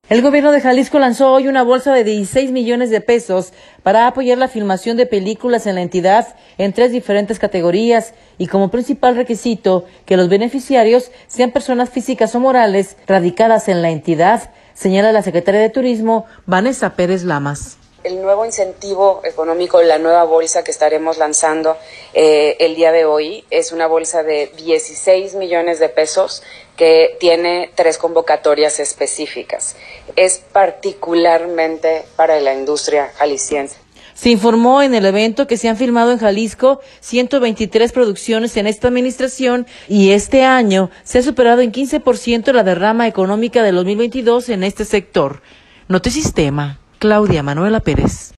El gobierno de Jalisco lanzó hoy una bolsa de 16 millones de pesos para apoyar la filmación de películas en la entidad en 3 diferentes categorías y como principal requisito que los beneficiarios sean personas físicas o morales radicadas en la entidad, señala la secretaria de Turismo, Vanessa Pérez Lamas. El nuevo incentivo económico, la nueva bolsa que estaremos lanzando el día de hoy es una bolsa de 16 millones de pesos que tiene 3 convocatorias específicas. Es particularmente para la industria jalisciense. Se informó en el evento que se han filmado en Jalisco 123 producciones en esta administración y este año se ha superado en 15% la derrama económica del 2022 en este sector. Notisistema. Claudia Manuela Pérez.